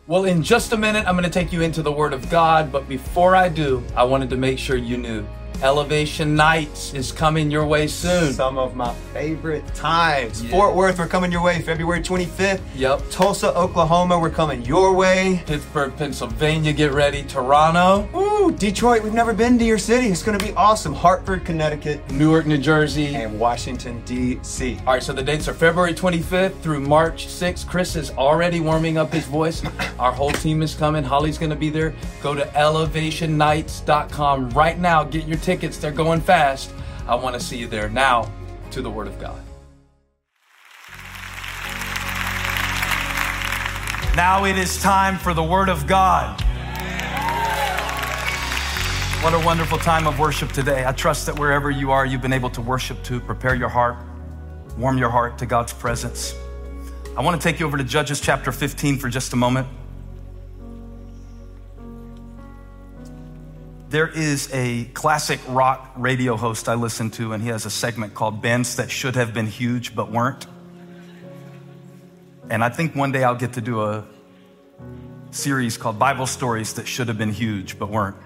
Well, in just a minute, I'm going to take you into the Word of God. But before I do, I wanted to make sure you knew Elevation Nights is coming your way soon. Some of my favorite times. Yeah. Fort Worth, we're coming your way February 25th. Yep. Tulsa, Oklahoma, we're coming your way. Pittsburgh, Pennsylvania, get ready. Toronto. Ooh, Detroit, we've never been to your city. It's going to be awesome. Hartford, Connecticut. Newark, New Jersey. And Washington, D.C. All right, so the dates are February 25th through March 6th. Chris is already warming up his voice. Our whole team is coming. Holly's going to be there. Go to elevationnights.com right now. Get your tickets. They're going fast. I want to see you there. Now, to the Word of God. Now it is time for the Word of God. What a wonderful time of worship today. I trust that wherever you are, you've been able to worship to prepare your heart, warm your heart to God's presence. I want to take you over to Judges chapter 15 for just a moment. There is a classic rock radio host I listen to, and he has a segment called Bands That Should Have Been Huge But Weren't. And I think one day I'll get to do a series called Bible Stories That Should Have Been Huge But Weren't.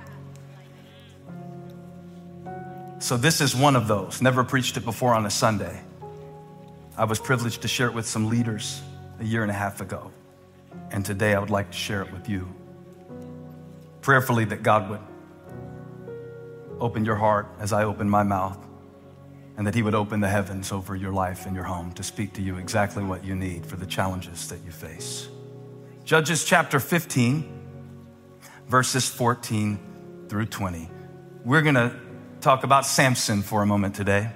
So this is one of those. Never preached it before on a Sunday. I was privileged to share it with some leaders a year and a half ago. And today I would like to share it with you. Prayerfully that God would open your heart as I open my mouth, and that he would open the heavens over your life and your home to speak to you exactly what you need for the challenges that you face. Judges chapter 15, verses 14 through 20. We're going to talk about Samson for a moment today.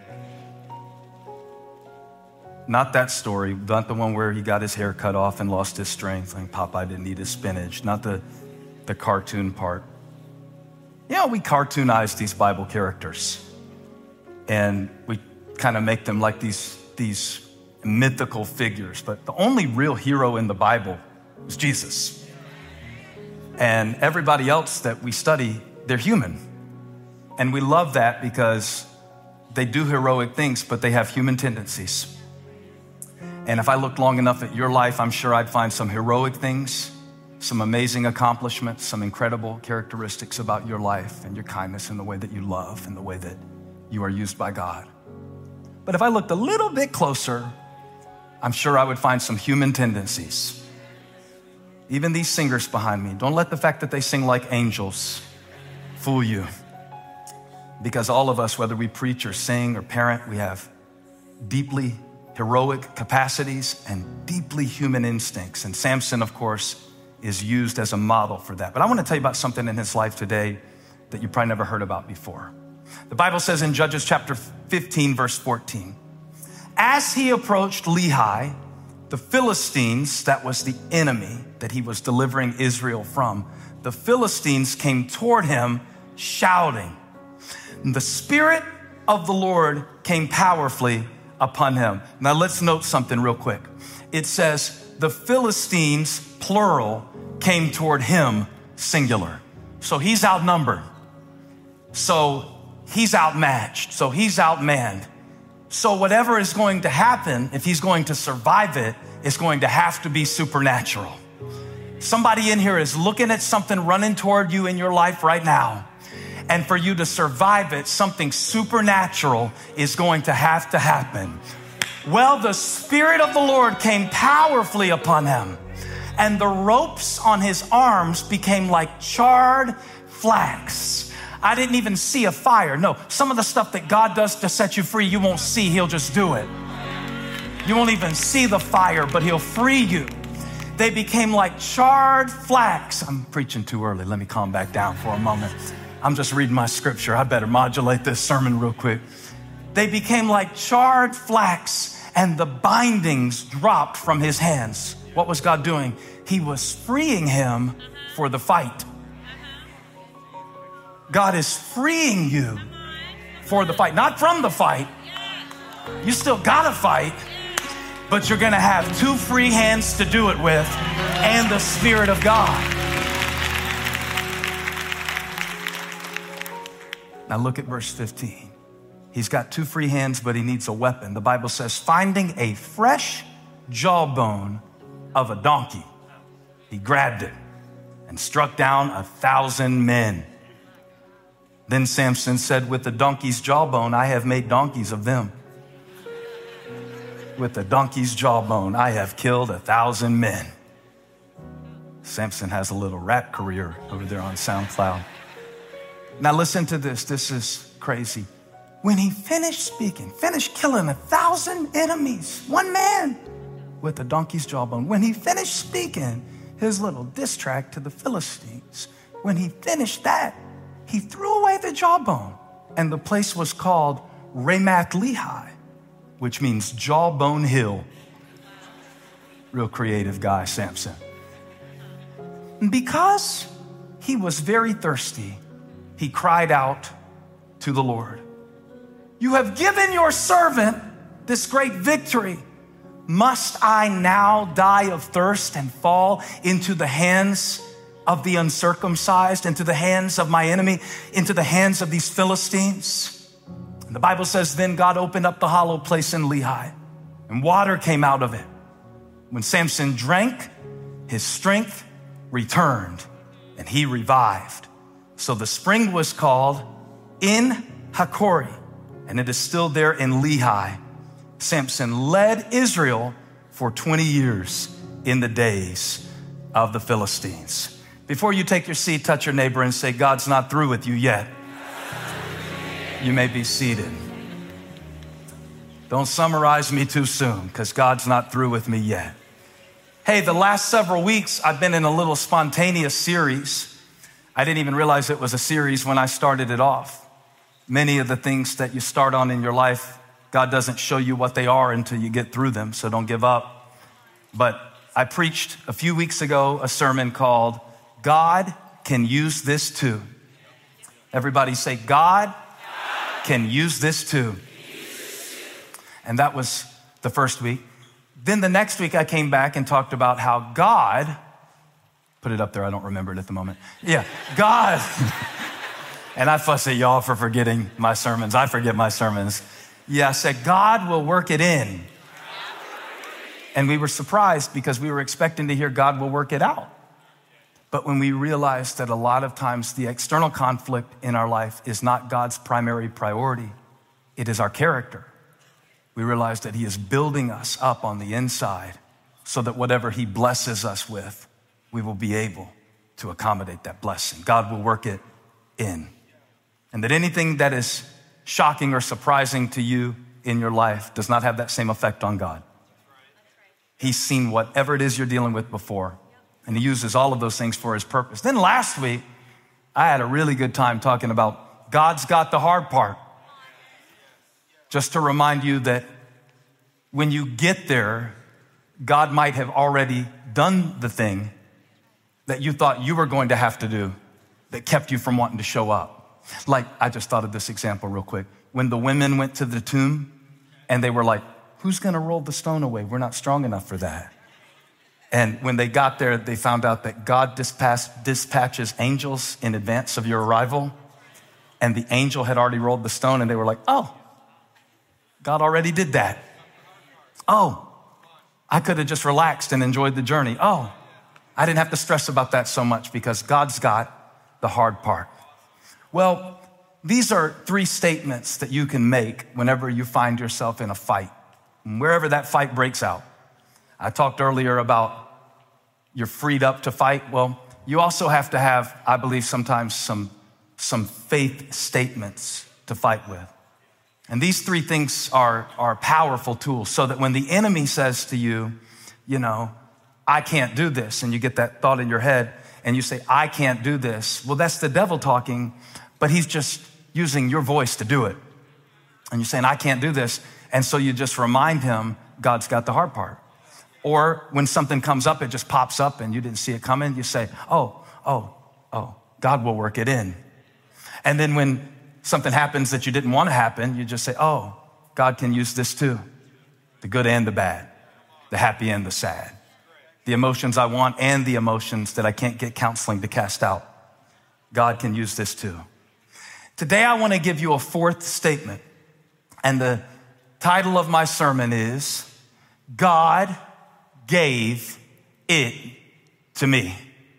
Not that story, not the one where he got his hair cut off and lost his strength, like Popeye didn't eat his spinach, not the cartoon part. You know, we cartoonize these Bible characters, and we kind of make them like these mythical figures, but the only real hero in the Bible is Jesus. And everybody else that we study, they're human. And we love that because they do heroic things, but they have human tendencies. And if I looked long enough at your life, I'm sure I'd find some heroic things, some amazing accomplishments, some incredible characteristics about your life and your kindness and the way that you love and the way that you are used by God. But if I looked a little bit closer, I'm sure I would find some human tendencies. Even these singers behind me, don't let the fact that they sing like angels fool you. Because all of us, whether we preach or sing or parent, we have deeply heroic capacities and deeply human instincts. And Samson, of course, is used as a model for that. But I want to tell you about something in his life today that you probably never heard about before. The Bible says in Judges chapter 15, verse 14, as he approached Lehi, the Philistines, that was the enemy that he was delivering Israel from, the Philistines came toward him shouting. And the Spirit of the Lord came powerfully upon him. Now let's note something real quick. It says the Philistines, plural, came toward him, singular. So he's outnumbered. So he's outmatched. So he's outmanned. So whatever is going to happen, if he's going to survive it, is going to have to be supernatural. Somebody in here is looking at something running toward you in your life right now. And for you to survive it, something supernatural is going to have to happen. Well, the Spirit of the Lord came powerfully upon him, and the ropes on his arms became like charred flax. I didn't even see a fire. No, some of the stuff that God does to set you free, you won't see. He'll just do it. You won't even see the fire, but he'll free you. They became like charred flax. I'm preaching too early. Let me calm back down for a moment. I'm just reading my scripture. I better modulate this sermon real quick. They became like charred flax, and the bindings dropped from his hands. What was God doing? He was freeing him for the fight. God is freeing you for the fight, not from the fight. You still gotta fight, but you're gonna have two free hands to do it with and the Spirit of God. Now look at verse 15. He's got two free hands, but he needs a weapon. The Bible says, finding a fresh jawbone of a donkey. He grabbed it and struck down 1,000 men. Then Samson said, with the donkey's jawbone, I have made donkeys of them. With the donkey's jawbone, I have killed 1,000 men. Samson has a little rap career over there on SoundCloud. Now listen to this. This is crazy. When he finished speaking, finished killing 1,000 enemies, one man with a donkey's jawbone. When he finished speaking his little diss track to the Philistines, when he finished that, he threw away the jawbone, and the place was called Ramath Lehi, which means Jawbone Hill. Real creative guy, Samson. And because he was very thirsty, he cried out to the Lord. You have given your servant this great victory. Must I now die of thirst and fall into the hands of the uncircumcised, into the hands of my enemy, into the hands of these Philistines? And the Bible says, then God opened up the hollow place in Lehi, and water came out of it. When Samson drank, his strength returned, and he revived. So the spring was called En Hakkore, and it is still there in Lehi. Samson led Israel for 20 years in the days of the Philistines. Before you take your seat, touch your neighbor and say, God's not through with you yet. You may be seated. Don't summarize me too soon, because God's not through with me yet. Hey, the last several weeks, I've been in a little spontaneous series. I didn't even realize it was a series when I started it off. Many of the things that you start on in your life, God doesn't show you what they are until you get through them, so don't give up. But I preached a few weeks ago a sermon called, God Can Use This Too. Everybody say, God can use this too. And that was the first week. Then the next week I came back and talked about how God, put it up there, I don't remember it at the moment. Yeah, God, and I fuss at y'all for forgetting my sermons. I forget my sermons. Yeah, I said, God will work it in. And we were surprised because we were expecting to hear God will work it out. But when we realized that a lot of times the external conflict in our life is not God's primary priority, it is our character. We realized that he is building us up on the inside so that whatever he blesses us with, we will be able to accommodate that blessing. God will work it in. And that anything that is shocking or surprising to you in your life does not have that same effect on God. He's seen whatever it is you're dealing with before, and he uses all of those things for his purpose. Then last week, I had a really good time talking about God's got the hard part. Just to remind you that when you get there, God might have already done the thing that you thought you were going to have to do that kept you from wanting to show up. Like, I just thought of this example real quick. When the women went to the tomb and they were like, who's gonna roll the stone away? We're not strong enough for that. And when they got there, they found out that God dispatches angels in advance of your arrival. And the angel had already rolled the stone, and they were like, oh, God already did that. Oh, I could have just relaxed and enjoyed the journey. Oh, I didn't have to stress about that so much because God's got the hard part. Well, these are three statements that you can make whenever you find yourself in a fight, wherever that fight breaks out. I talked earlier about you're freed up to fight. Well, you also have to have, I believe, sometimes some faith statements to fight with. And these three things are powerful tools so that when the enemy says to you, you know, I can't do this, and you get that thought in your head and you say, I can't do this. Well, that's the devil talking, but he's just using your voice to do it. And you're saying, I can't do this. And so you just remind him, God's got the hard part. Or when something comes up, it just pops up and you didn't see it coming. You say, oh, God will work it in. And then when something happens that you didn't want to happen, you just say, oh, God can use this too. The good and the bad, the happy and the sad, the emotions I want and the emotions that I can't get counseling to cast out. God can use this too. Today, I want to give you a fourth statement. And the title of my sermon is, God gave it to me.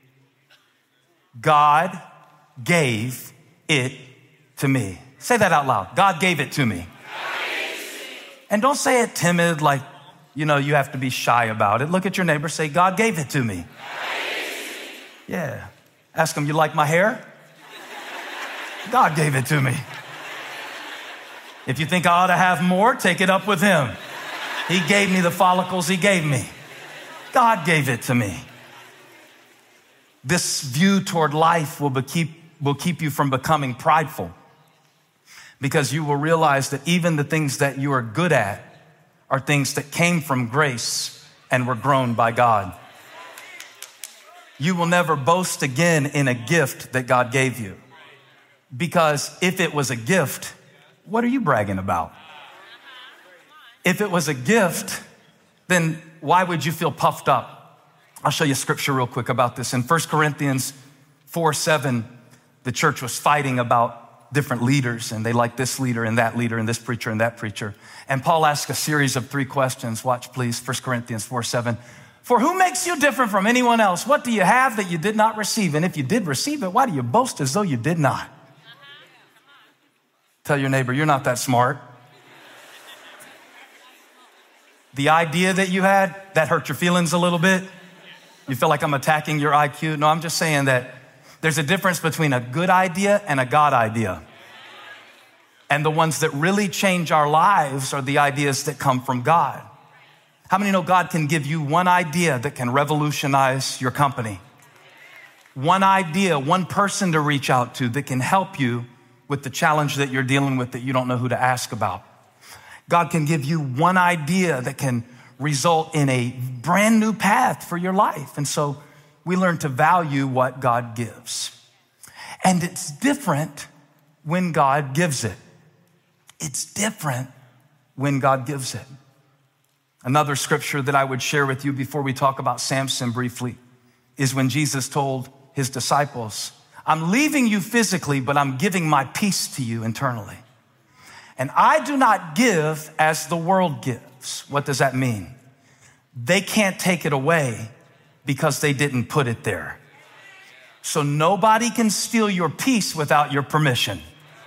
God gave it to me. Say that out loud. God gave it to me. And don't say it timid like, you have to be shy about it. Look at your neighbor, say, God gave it to me. Yeah. Ask him, you like my hair? God gave it to me. If you think I ought to have more, take it up with him. He gave me the follicles he gave me. God gave it to me. This view toward life will keep you from becoming prideful, because you will realize that even the things that you are good at are things that came from grace and were grown by God. You will never boast again in a gift that God gave you, because if it was a gift, what are you bragging about? If it was a gift, then why would you feel puffed up? I'll show you scripture real quick about this. In 1 Corinthians 4:7, the church was fighting about different leaders, and they like this leader and this preacher and that preacher. And Paul asked a series of 3 questions. Watch, please. 1 Corinthians 4:7. For who makes you different from anyone else? What do you have that you did not receive? And if you did receive it, why do you boast as though you did not? Tell your neighbor, you're not that smart. The idea that you had, that hurt your feelings a little bit. You feel like I'm attacking your IQ? No, I'm just saying that there's a difference between a good idea and a God idea. And the ones that really change our lives are the ideas that come from God. How many know God can give you one idea that can revolutionize your company? One idea, one person to reach out to that can help you with the challenge that you're dealing with that you don't know who to ask about. God can give you one idea that can result in a brand new path for your life. And so we learn to value what God gives. And it's different when God gives it. It's different when God gives it. Another scripture that I would share with you before we talk about Samson briefly is when Jesus told his disciples, I'm leaving you physically, but I'm giving my peace to you internally. And I do not give as the world gives. What does that mean? They can't take it away because they didn't put it there. So nobody can steal your peace without your permission.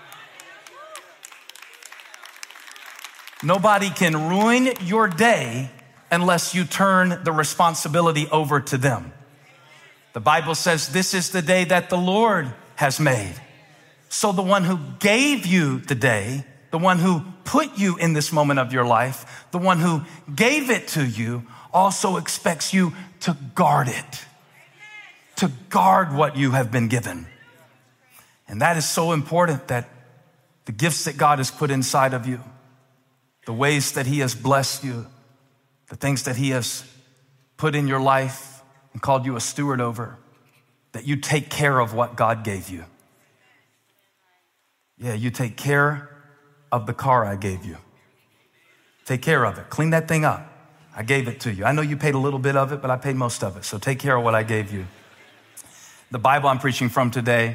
Nobody can ruin your day unless you turn the responsibility over to them. The Bible says this is the day that the Lord has made. So the one who gave you the day, the one who put you in this moment of your life, the one who gave it to you, also expects you to guard it, to guard what you have been given. And that is so important, that the gifts that God has put inside of you, the ways that he has blessed you, the things that he has put in your life and called you a steward over, that you take care of what God gave you. Yeah, you take care of the car I gave you. Take care of it. Clean that thing up. I gave it to you. I know you paid a little bit of it, but I paid most of it. So take care of what I gave you. The Bible I'm preaching from today,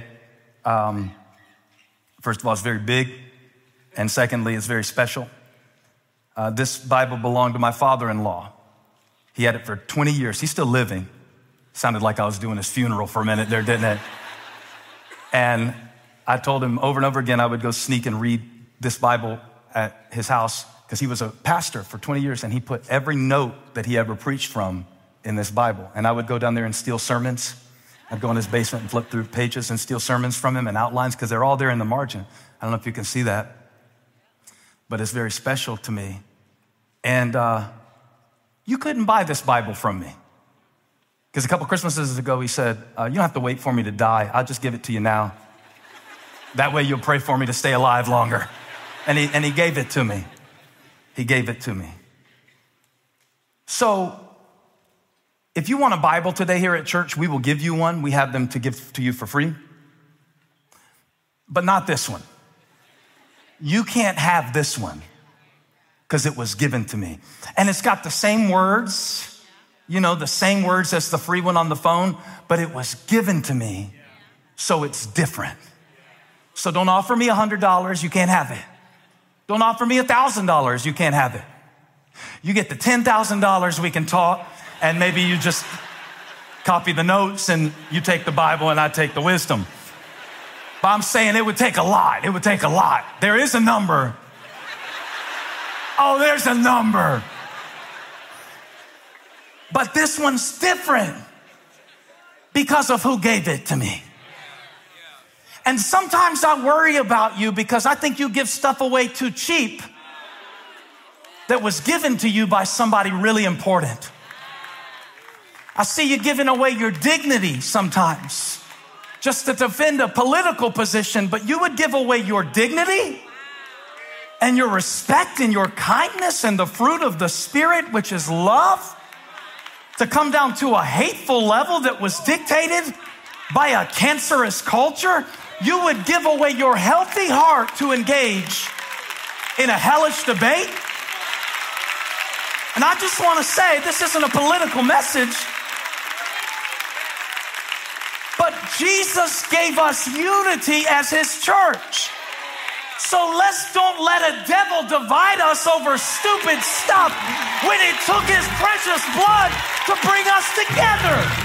first of all, is very big. And secondly, it's very special. This Bible belonged to my father-in-law. He had it for 20 years. He's still living. Sounded like I was doing his funeral for a minute there, didn't it? And I told him over and over again I would go sneak and read this Bible at his house, because he was a pastor for 20 years and he put every note that he ever preached from in this Bible. And I would go down there and steal sermons. I'd go in his basement and flip through pages and steal sermons from him and outlines, because they're all there in the margin. I don't know if you can see that, but it's very special to me. And you couldn't buy this Bible from me, because a couple Christmases ago he said, you don't have to wait for me to die. I'll just give it to you now. That way you'll pray for me to stay alive longer. And he gave it to me. He gave it to me. So if you want a Bible today here at church, we will give you one. We have them to give to you for free. But not this one. You can't have this one because it was given to me. And it's got the same words, the same words as the free one on the phone, but it was given to me, so it's different. So don't offer me $100, you can't have it. Don't offer me $1,000, you can't have it. You get the $10,000, we can talk, and maybe you just copy the notes and you take the Bible and I take the wisdom. But I'm saying it would take a lot. It would take a lot. There is a number. Oh, there's a number. But this one's different because of who gave it to me. And sometimes I worry about you because I think you give stuff away too cheap that was given to you by somebody really important. I see you giving away your dignity sometimes just to defend a political position, but you would give away your dignity and your respect and your kindness and the fruit of the Spirit, which is love, to come down to a hateful level that was dictated by a cancerous culture. You would give away your healthy heart to engage in a hellish debate. And I just want to say, this isn't a political message, but Jesus gave us unity as his church. So don't let a devil divide us over stupid stuff when it took his precious blood to bring us together.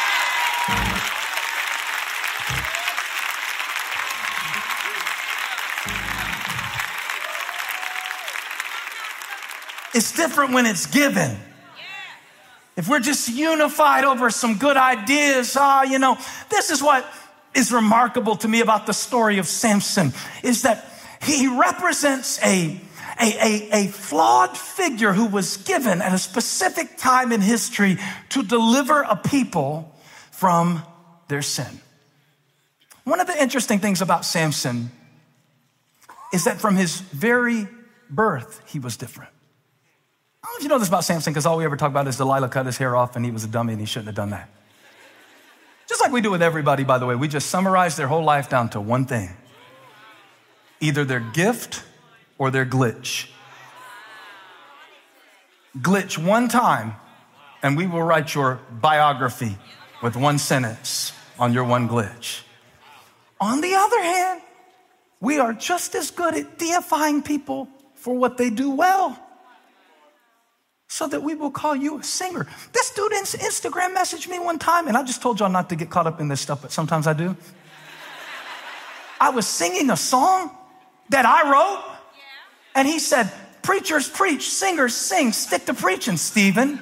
It's different when it's given. If we're just unified over some good ideas, this is what is remarkable to me about the story of Samson, is that he represents a flawed figure who was given at a specific time in history to deliver a people from their sin. One of the interesting things about Samson is that from his very birth, he was different. I don't know if you know this about Samson, because all we ever talk about is Delilah cut his hair off and he was a dummy and he shouldn't have done that. Just like we do with everybody, by the way. We just summarize their whole life down to one thing. Either their gift or their glitch. Glitch one time and we will write your biography with one sentence on your one glitch. On the other hand, we are just as good at deifying people for what they do well, so that we will call you a singer. This dude Instagram messaged me one time, and I just told y'all not to get caught up in this stuff, but sometimes I do. I was singing a song that I wrote, and he said, "Preachers preach, singers sing, stick to preaching, Stephen."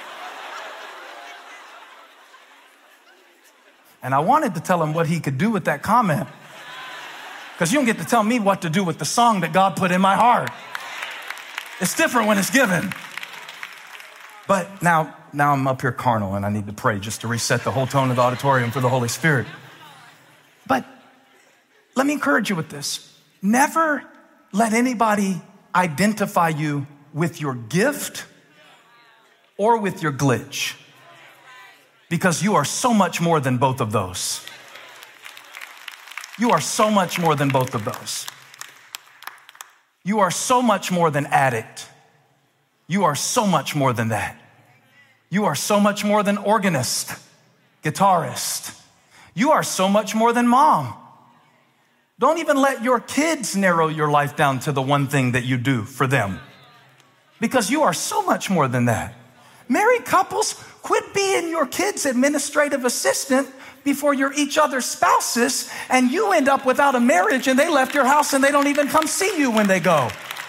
And I wanted to tell him what he could do with that comment, because you don't get to tell me what to do with the song that God put in my heart. It's different when it's given. But now I'm up here carnal and I need to pray just to reset the whole tone of the auditorium for the Holy Spirit. But let me encourage you with this. Never let anybody identify you with your gift or with your glitch, because you are so much more than both of those. You are so much more than both of those. You are so much more than addict. You are so much more than that. You are so much more than organist, guitarist. You are so much more than mom. Don't even let your kids narrow your life down to the one thing that you do for them, because you are so much more than that. Married couples, quit being your kids' administrative assistant before you're each other's spouses, and you end up without a marriage and they left your house and they don't even come see you when they go.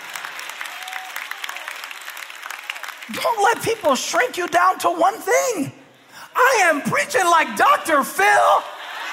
Don't let people shrink you down to one thing. I am preaching like Dr. Phil.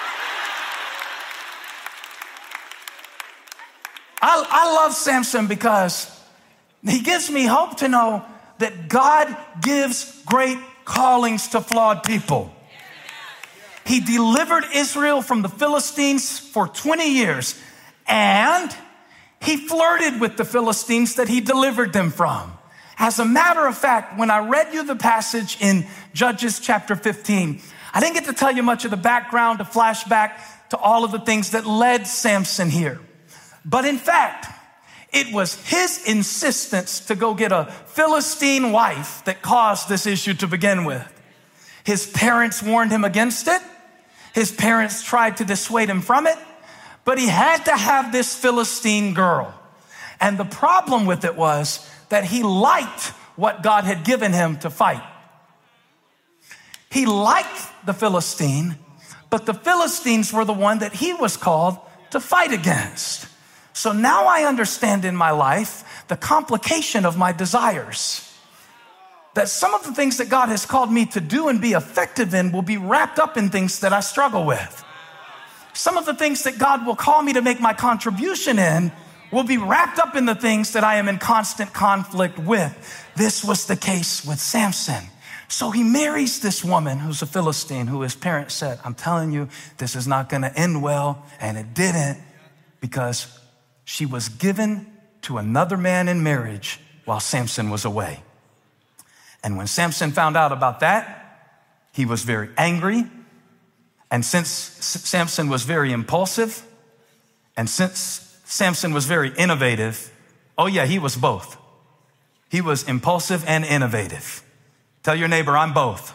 I love Samson because he gives me hope to know that God gives great callings to flawed people. He delivered Israel from the Philistines for 20 years, and he flirted with the Philistines that he delivered them from. As a matter of fact, when I read you the passage in Judges chapter 15, I didn't get to tell you much of the background, to flashback to all of the things that led Samson here. But in fact, it was his insistence to go get a Philistine wife that caused this issue to begin with. His parents warned him against it. His parents tried to dissuade him from it, but he had to have this Philistine girl. And the problem with it was that he liked what God had given him to fight. He liked the Philistine, but the Philistines were the one that he was called to fight against. So now I understand in my life the complication of my desires. That some of the things that God has called me to do and be effective in will be wrapped up in things that I struggle with. Some of the things that God will call me to make my contribution in will be wrapped up in the things that I am in constant conflict with. This was the case with Samson. So he marries this woman who's a Philistine, who his parents said, I'm telling you, this is not going to end well. And it didn't, because she was given to another man in marriage while Samson was away. And when Samson found out about that, he was very angry. And since Samson was very impulsive, and since Samson was very innovative, oh yeah, he was both. He was impulsive and innovative. Tell your neighbor, I'm both.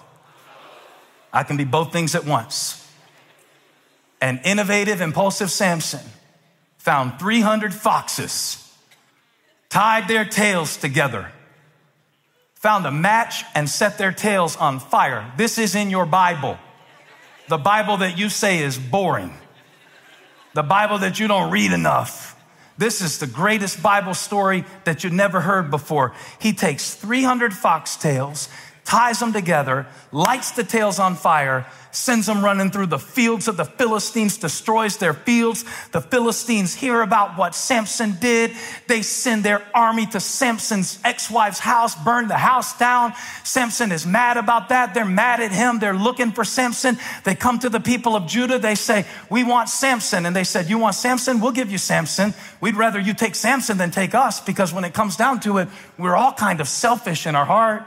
I can be both things at once. And innovative, impulsive Samson found 300 foxes, tied their tails together, found a match and set their tails on fire. This is in your Bible. The Bible that you say is boring. The Bible that you don't read enough. This is the greatest Bible story that you never heard before. He takes 300 foxtails, ties them together, lights the tails on fire, sends them running through the fields of the Philistines, destroys their fields. The Philistines hear about what Samson did. They send their army to Samson's ex-wife's house, burn the house down. Samson is mad about that. They're mad at him. They're looking for Samson. They come to the people of Judah. They say, we want Samson. And they said, you want Samson? We'll give you Samson. We'd rather you take Samson than take us, because when it comes down to it, we're all kind of selfish in our heart.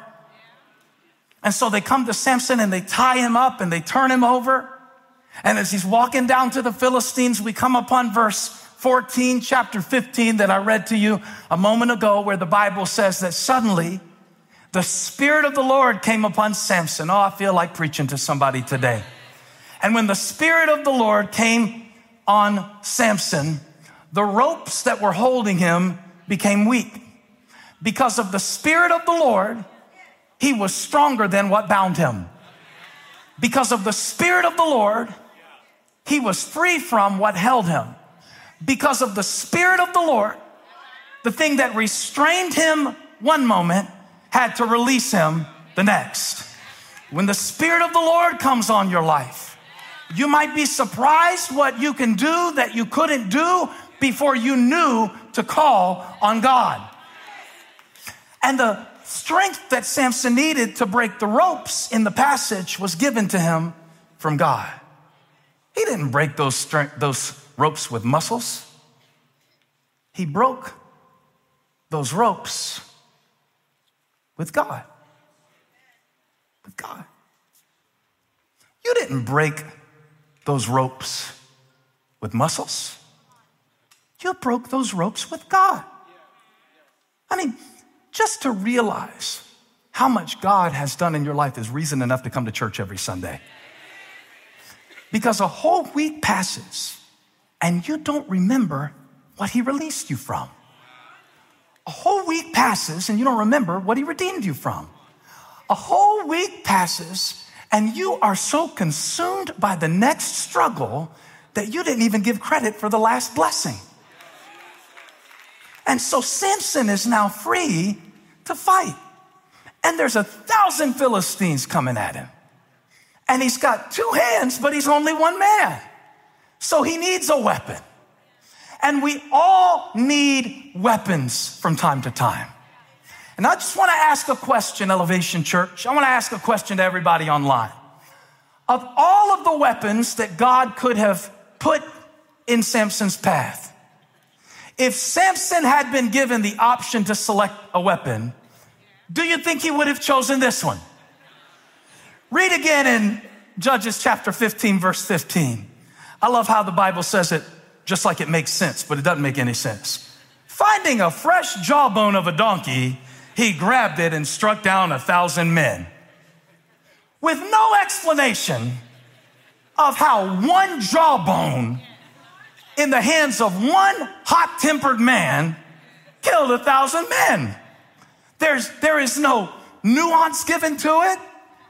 And so they come to Samson and they tie him up and they turn him over. And as he's walking down to the Philistines, we come upon verse 14, chapter 15 that I read to you a moment ago, where the Bible says that suddenly the Spirit of the Lord came upon Samson. Oh, I feel like preaching to somebody today. And when the Spirit of the Lord came on Samson, the ropes that were holding him became weak. Because of the Spirit of the Lord, he was stronger than what bound him. Because of the Spirit of the Lord, he was free from what held him. Because of the Spirit of the Lord, the thing that restrained him one moment had to release him the next. When the Spirit of the Lord comes on your life, you might be surprised what you can do that you couldn't do before you knew to call on God. And the strength that Samson needed to break the ropes in the passage was given to him from God. He didn't break those ropes with muscles. He broke those ropes with God. With God. You didn't break those ropes with muscles. You broke those ropes with God. I mean, just to realize how much God has done in your life is reason enough to come to church every Sunday. Because a whole week passes and you don't remember what he released you from. A whole week passes and you don't remember what he redeemed you from. A whole week passes and you are so consumed by the next struggle that you didn't even give credit for the last blessing. And so Samson is now free to fight. And there's 1,000 Philistines coming at him. And he's got 2 hands, but he's only one man. So he needs a weapon. And we all need weapons from time to time. And I just want to ask a question, Elevation Church. I want to ask a question to everybody online. Of all of the weapons that God could have put in Samson's path, if Samson had been given the option to select a weapon, do you think he would have chosen this one? Read again in Judges chapter 15, verse 15. I love how the Bible says it just like it makes sense, but it doesn't make any sense. Finding a fresh jawbone of a donkey, he grabbed it and struck down 1,000 men. With no explanation of how one jawbone in the hands of one hot-tempered man killed 1,000 men. There is no nuance given to it.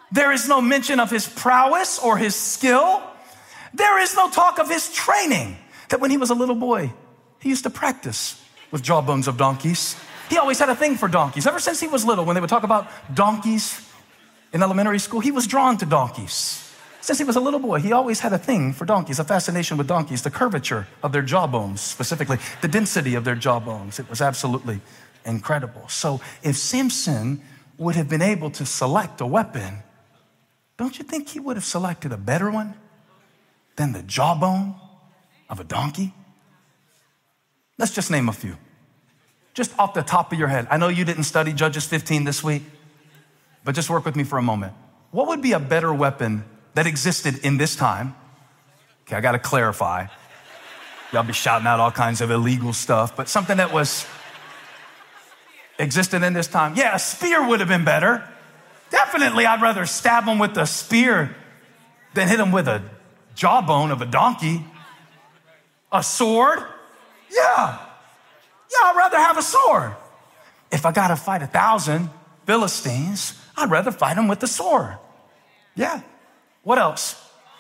There is no mention of his prowess or his skill. There is no talk of his training, that when he was a little boy, he used to practice with jawbones of donkeys. He always had a thing for donkeys. Ever since he was little, when they would talk about donkeys in elementary school, he was drawn to donkeys. Since he was a little boy, he always had a thing for donkeys, a fascination with donkeys, the curvature of their jawbones, specifically the density of their jawbones. It was absolutely incredible. So if Samson would have been able to select a weapon, don't you think he would have selected a better one than the jawbone of a donkey? Let's just name a few. Just off the top of your head. I know you didn't study Judges 15 this week, but just work with me for a moment. What would be a better weapon that existed in this time? Okay, I gotta clarify. Y'all be shouting out all kinds of illegal stuff, but something that was existed in this time. Yeah, a spear would have been better. Definitely, I'd rather stab him with a spear than hit him with a jawbone of a donkey. A sword? Yeah, I'd rather have a sword. If I gotta fight 1,000 Philistines, I'd rather fight them with the sword. Yeah. What else?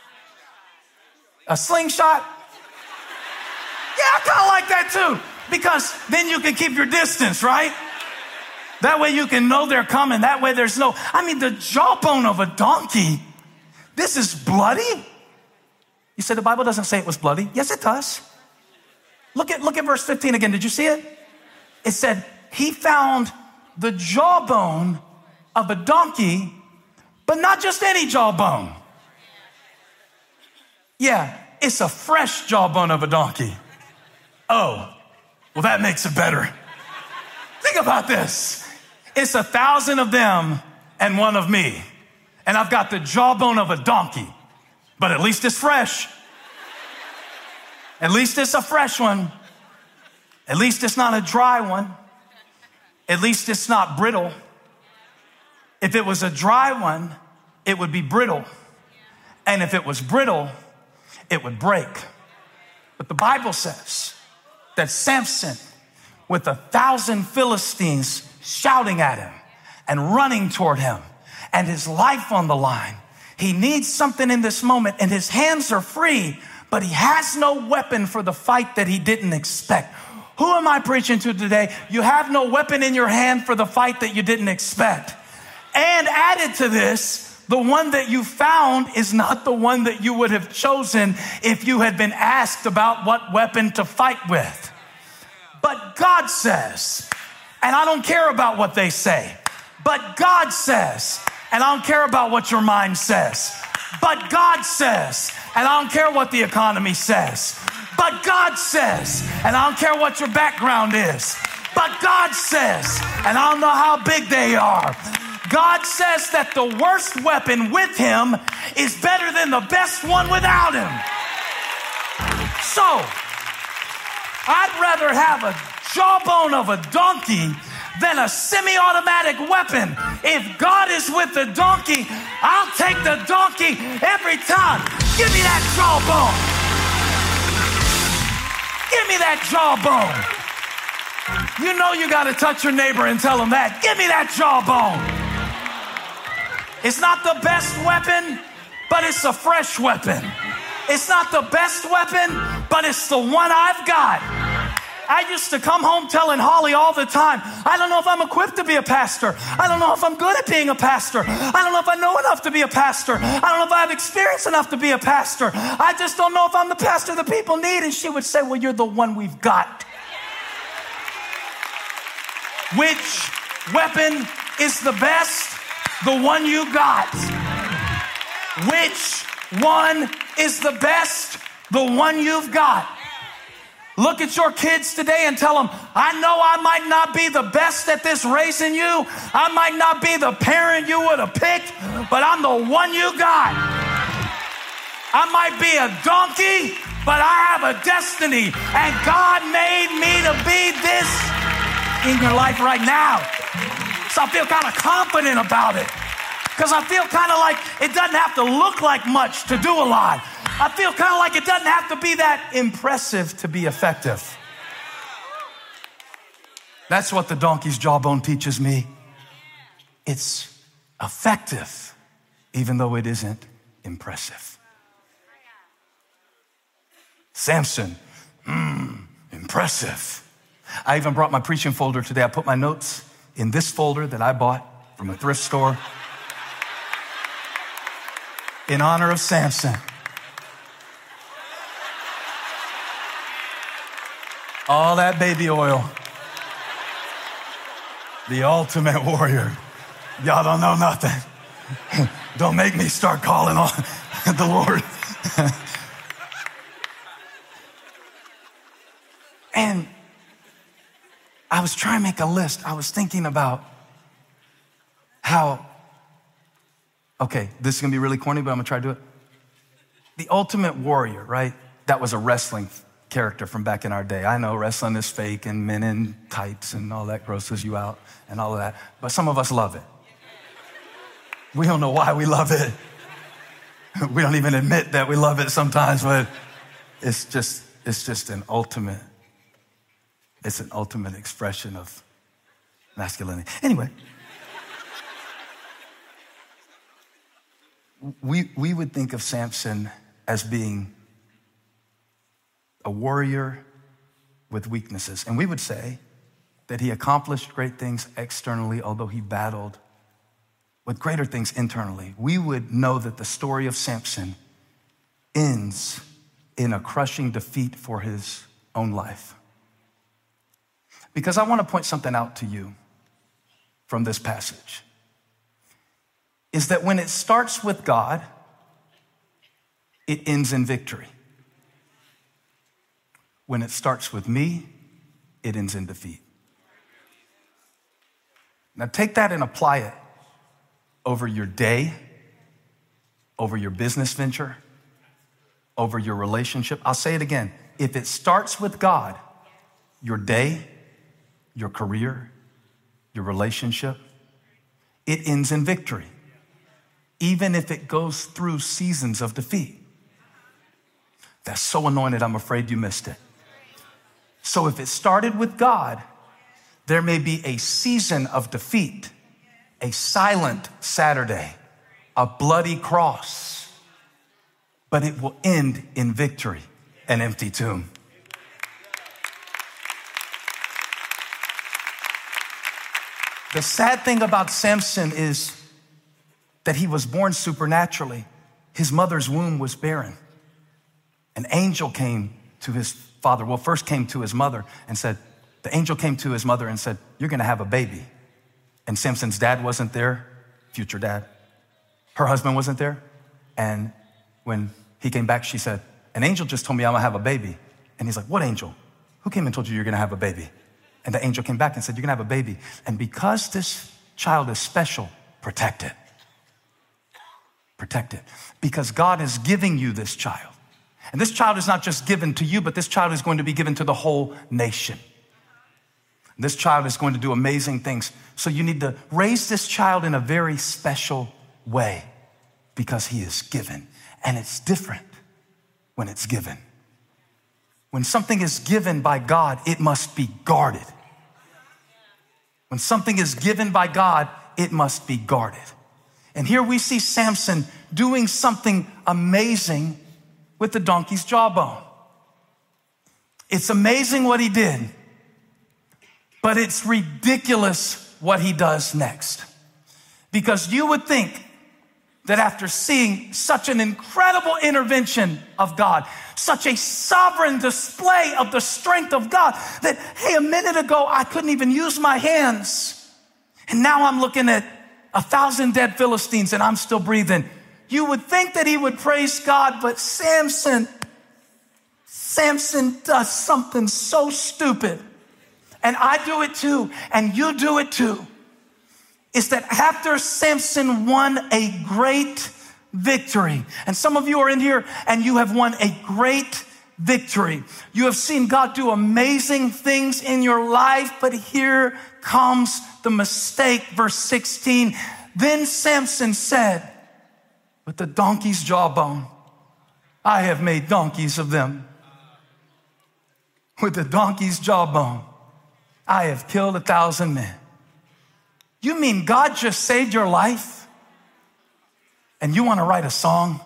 A slingshot? Yeah, I kind of like that too, because then you can keep your distance, right? That way you can know they're coming. That way there's no, the jawbone of a donkey. This is bloody? You said the Bible doesn't say it was bloody. Yes, it does. Look at verse 15 again. Did you see it? It said, he found the jawbone of a donkey, but not just any jawbone. Yeah, it's a fresh jawbone of a donkey. Oh, well, that makes it better. Think about this. It's 1,000 of them and one of me. And I've got the jawbone of a donkey, but at least it's fresh. At least it's a fresh one. At least it's not a dry one. At least it's not brittle. If it was a dry one, it would be brittle. And if it was brittle, it would break. But the Bible says that Samson, with 1,000 Philistines shouting at him and running toward him and his life on the line, he needs something in this moment and his hands are free, but he has no weapon for the fight that he didn't expect. Who am I preaching to today? You have no weapon in your hand for the fight that you didn't expect. And added to this, the one that you found is not the one that you would have chosen if you had been asked about what weapon to fight with. But God says, and I don't care about what they say, but God says, and I don't care about what your mind says, but God says, and I don't care what the economy says, but God says, and I don't care what your background is, but God says, and I don't know how big they are, God says that the worst weapon with him is better than the best one without him. So, I'd rather have a jawbone of a donkey than a semi-automatic weapon. If God is with the donkey, I'll take the donkey every time. Give me that jawbone. Give me that jawbone. You know you got to touch your neighbor and tell him that. Give me that jawbone. It's not the best weapon, but it's a fresh weapon. It's not the best weapon, but it's the one I've got. I used to come home telling Holly all the time, I don't know if I'm equipped to be a pastor. I don't know if I'm good at being a pastor. I don't know if I know enough to be a pastor. I don't know if I have experience enough to be a pastor. I just don't know if I'm the pastor the people need. And she would say, well, you're the one we've got. Which weapon is the best? The one you got. Which one is the best? The one you've got. Look at your kids today and tell them, I know I might not be the best at this raising you. I might not be the parent you would have picked, but I'm the one you got. I might be a donkey, but I have a destiny, and God made me to be this in your life right now. So I feel kind of confident about it, because I feel kind of like it doesn't have to look like much to do a lot. I feel kind of like it doesn't have to be that impressive to be effective. That's what the donkey's jawbone teaches me. It's effective even though it isn't impressive. Samson, impressive. I even brought my preaching folder today. I put my notes in this folder that I bought from a thrift store in honor of Samson. All that baby oil. The ultimate warrior. Y'all don't know nothing. Don't make me start calling on the Lord. And I was trying to make a list. I was thinking about how, okay, this is going to be really corny, but I'm going to try to do it. The ultimate warrior, right? That was a wrestling character from back in our day. I know wrestling is fake and men in tights and all that grosses you out and all of that, but some of us love it. We don't know why we love it. We don't even admit that we love it sometimes, but it's just an ultimate, it's an ultimate expression of masculinity. Anyway, we would think of Samson as being a warrior with weaknesses. And we would say that he accomplished great things externally, although he battled with greater things internally. We would know that the story of Samson ends in a crushing defeat for his own life. Because I want to point something out to you from this passage, is that when it starts with God, it ends in victory. When it starts with me, it ends in defeat. Now take that and apply it over your day, over your business venture, over your relationship. I'll say it again. If it starts with God, your day, your career, your relationship, it ends in victory, even if it goes through seasons of defeat. That's so anointed, I'm afraid you missed it. So if it started with God, there may be a season of defeat, a silent Saturday, a bloody cross, but it will end in victory, an empty tomb. The sad thing about Samson is that he was born supernaturally. His mother's womb was barren. An angel came to his father. Well, first came to his mother and said, the angel came to his mother and said, you're going to have a baby. And Samson's dad wasn't there, future dad. Her husband wasn't there. And when he came back, she said, an angel just told me I'm going to have a baby. And he's like, what angel? Who came and told you you're going to have a baby? And the angel came back and said, you're going to have a baby. And because this child is special, protect it. Protect it. Because God is giving you this child. And this child is not just given to you, but this child is going to be given to the whole nation. This child is going to do amazing things. So you need to raise this child in a very special way because he is given. And it's different when it's given. When something is given by God, it must be guarded. When something is given by God, it must be guarded. And here we see Samson doing something amazing with the donkey's jawbone. It's amazing what he did, but it's ridiculous what he does next. Because you would think that after seeing such an incredible intervention of God, such a sovereign display of the strength of God, that, hey, a minute ago, I couldn't even use my hands. And now I'm looking at 1,000 dead Philistines and I'm still breathing. You would think that he would praise God, but Samson does something so stupid. And I do it too, and you do it too. Is that after Samson won a great victory, and some of you are in here and you have won a great victory. You have seen God do amazing things in your life, but here comes the mistake. Verse 16, then Samson said, with the donkey's jawbone, I have made donkeys of them. With the donkey's jawbone, I have killed 1,000 men. You mean God just saved your life? and you want to write a song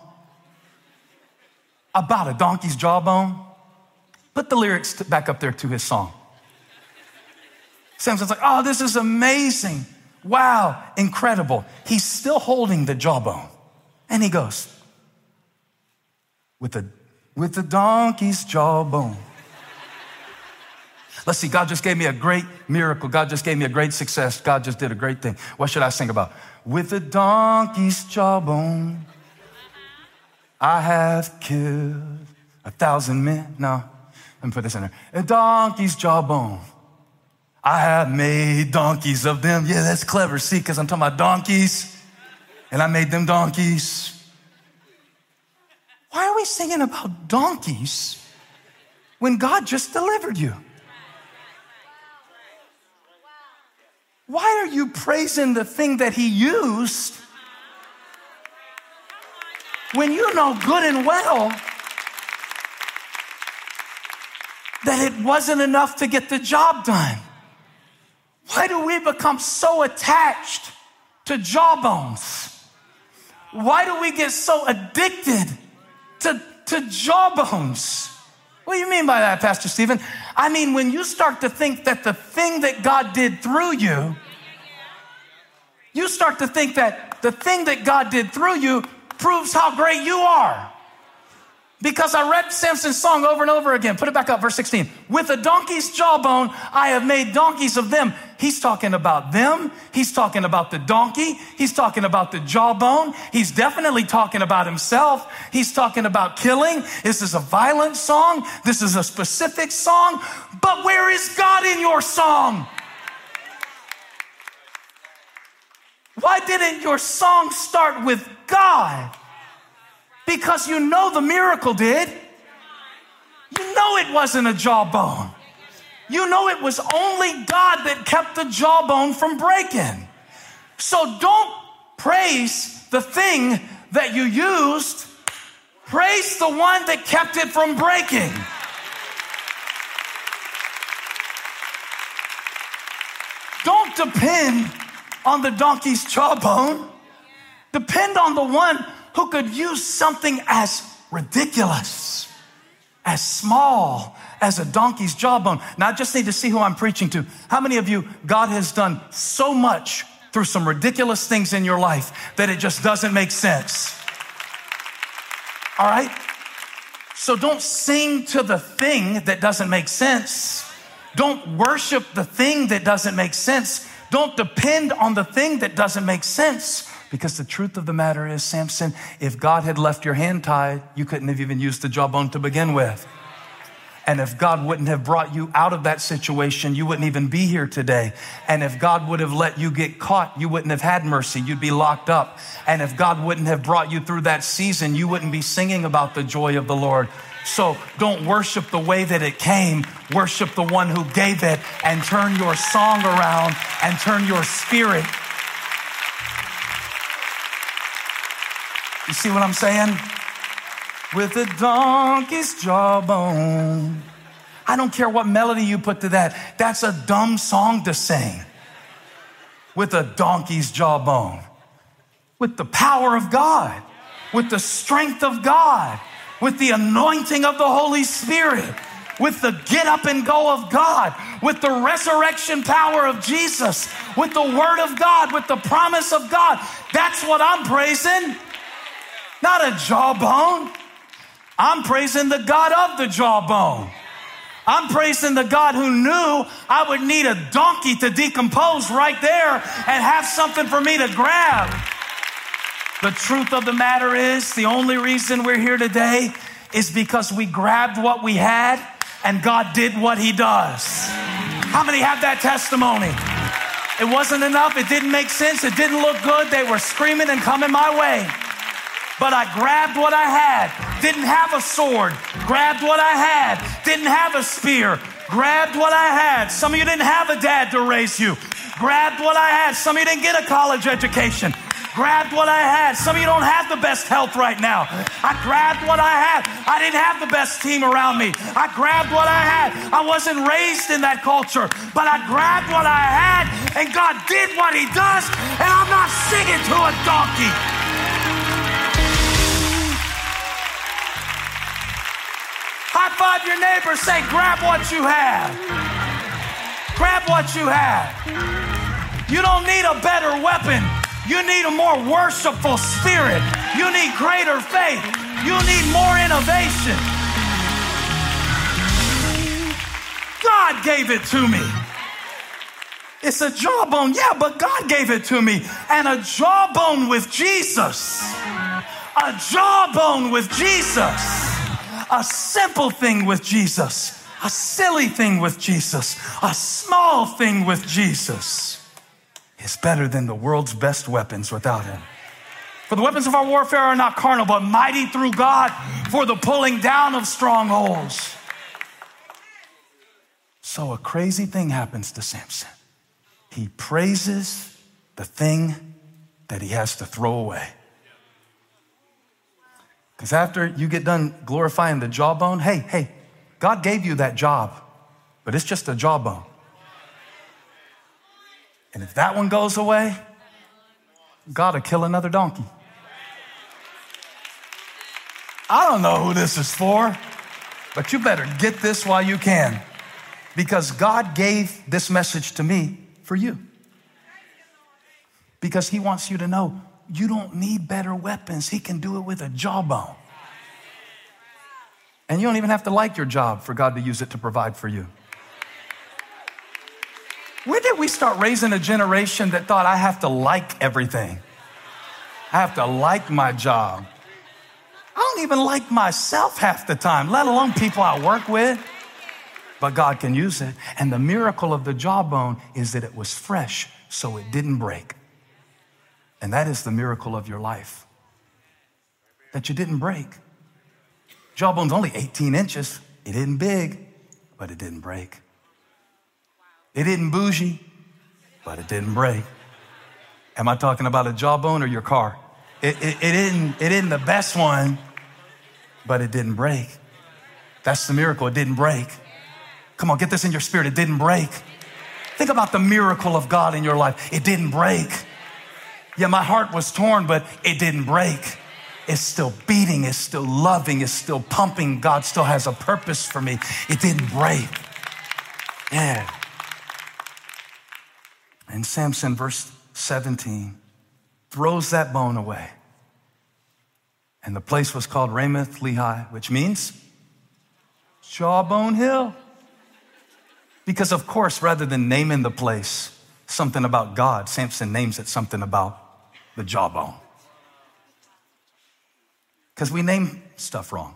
about a donkey's jawbone, put the lyrics back up there to his song. Samson's like, oh, this is amazing. Wow, incredible. He's still holding the jawbone. And he goes, with the donkey's jawbone. Let's see, God just gave me a great miracle. God just gave me a great success. God just did a great thing. What should I sing about? With a donkey's jawbone, I have killed 1,000 men. No, let me put this in there. A donkey's jawbone, I have made donkeys of them. Yeah, that's clever. See, because I'm talking about donkeys, and I made them donkeys. Why are we singing about donkeys when God just delivered you? Why are you praising the thing that he used when you know good and well that it wasn't enough to get the job done? Why do we become so attached to jawbones? Why do we get so addicted to jawbones? What do you mean by that, Pastor Stephen? I mean, when you start to think that the thing that God did through you, you start to think that the thing that God did through you proves how great you are. Because I read Samson's song over and over again. Put it back up, verse 16. With a donkey's jawbone, I have made donkeys of them. He's talking about them. He's talking about the donkey. He's talking about the jawbone. He's definitely talking about himself. He's talking about killing. This is a violent song. This is a specific song. But where is God in your song? Why didn't your song start with God? Because you know the miracle did. You know it wasn't a jawbone. You know it was only God that kept the jawbone from breaking. So don't praise the thing that you used. Praise the one that kept it from breaking. Don't depend on the donkey's jawbone. Depend on the one who could use something as ridiculous, as small as a donkey's jawbone. Now, I just need to see who I'm preaching to. How many of you, God has done so much through some ridiculous things in your life that it just doesn't make sense? All right? So don't sing to the thing that doesn't make sense. Don't worship the thing that doesn't make sense. Don't depend on the thing that doesn't make sense. Because the truth of the matter is, Samson, if God had left your hand tied, you couldn't have even used the jawbone to begin with. And if God wouldn't have brought you out of that situation, you wouldn't even be here today. And if God would have let you get caught, you wouldn't have had mercy. You'd be locked up. And if God wouldn't have brought you through that season, you wouldn't be singing about the joy of the Lord. So don't worship the way that it came. Worship the one who gave it, and turn your song around and turn your spirit. You see what I'm saying? With a donkey's jawbone. I don't care what melody you put to that. That's a dumb song to sing. With a donkey's jawbone. With the power of God. With the strength of God. With the anointing of the Holy Spirit. With the get up and go of God. With the resurrection power of Jesus. With the word of God. With the promise of God. That's what I'm praising. Not a jawbone. I'm praising the God of the jawbone. I'm praising the God who knew I would need a donkey to decompose right there and have something for me to grab. The truth of the matter is, the only reason we're here today is because we grabbed what we had and God did what he does. How many have that testimony? It wasn't enough. It didn't make sense. It didn't look good. They were screaming and coming my way. But I grabbed what I had. Didn't have a sword. Grabbed what I had. Didn't have a spear. Grabbed what I had. Some of you didn't have a dad to raise you. Grabbed what I had. Some of you didn't get a college education. Grabbed what I had. Some of you don't have the best health right now. I grabbed what I had. I didn't have the best team around me. I grabbed what I had. I wasn't raised in that culture, but I grabbed what I had, and God did what he does, and I'm not singing to a donkey. High five your neighbor. Say, grab what you have. Grab what you have. You don't need a better weapon. You need a more worshipful spirit. You need greater faith. You need more innovation. God gave it to me. It's a jawbone, yeah, but God gave it to me. And a jawbone with Jesus. A jawbone with Jesus. A simple thing with Jesus. A silly thing with Jesus. A small thing with Jesus is better than the world's best weapons without him. For the weapons of our warfare are not carnal, but mighty through God for the pulling down of strongholds. So a crazy thing happens to Samson. He praises the thing that he has to throw away. Because after you get done glorifying the jawbone, hey, God gave you that job, but it's just a jawbone. And if that one goes away, God will kill another donkey. I don't know who this is for, but you better get this while you can, because God gave this message to me for you. Because he wants you to know you don't need better weapons. He can do it with a jawbone. And you don't even have to like your job for God to use it to provide for you. When did we start raising a generation that thought I have to like everything? I have to like my job. I don't even like myself half the time, let alone people I work with. But God can use it. And the miracle of the jawbone is that it was fresh, so it didn't break. And that is the miracle of your life, that you didn't break. Jawbone's only 18 inches. It isn't big, but it didn't break. It isn't bougie, but it didn't break. Am I talking about a jawbone or your car? It isn't the best one, but it didn't break. That's the miracle. It didn't break. Come on, get this in your spirit. It didn't break. Think about the miracle of God in your life. It didn't break. Yeah, my heart was torn, but it didn't break. It's still beating. It's still loving. It's still pumping. God still has a purpose for me. It didn't break. Yeah. And Samson, verse 17, throws that bone away. And the place was called Ramoth Lehi, which means Jawbone Hill. Because of course, rather than naming the place something about God, Samson names it something about the jawbone. Because we name stuff wrong.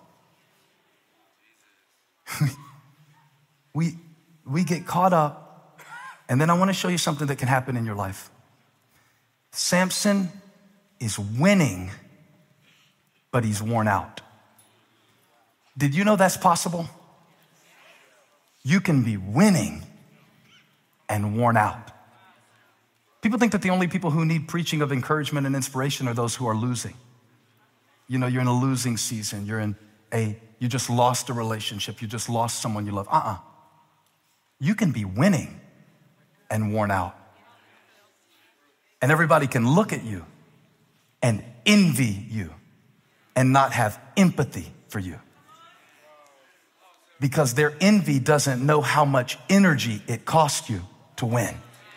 we get caught up. And then I want to show you something that can happen in your life. Samson is winning, but he's worn out. Did you know that's possible? You can be winning and worn out. People think that the only people who need preaching of encouragement and inspiration are those who are losing. You know, you're in a losing season. You just lost a relationship. You just lost someone you love. You can be winning and worn out. And everybody can look at you and envy you and not have empathy for you. Because their envy doesn't know how much energy it cost you to win.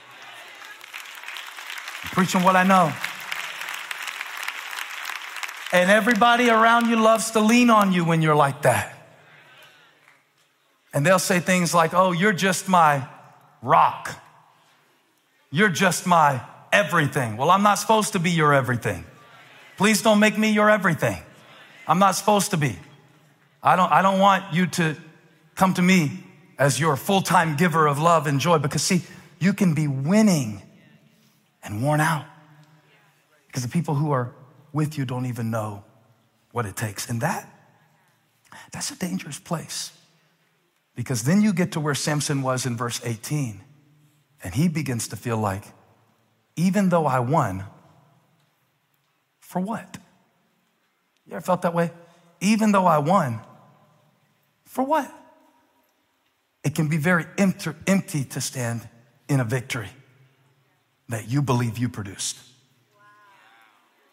I'm preaching what I know. And everybody around you loves to lean on you when you're like that. And they'll say things like, oh, you're just my rock. You're just my everything. Well, I'm not supposed to be your everything. Please don't make me your everything. I'm not supposed to be. I don't want you to come to me as your full-time giver of love and joy, because see, you can be winning and worn out because the people who are with you don't even know what it takes. And that's a dangerous place, because then you get to where Samson was in verse 18, and he begins to feel like, even though I won, for what? You ever felt that way? Even though I won, for what? It can be very empty to stand in a victory that you believe you produced.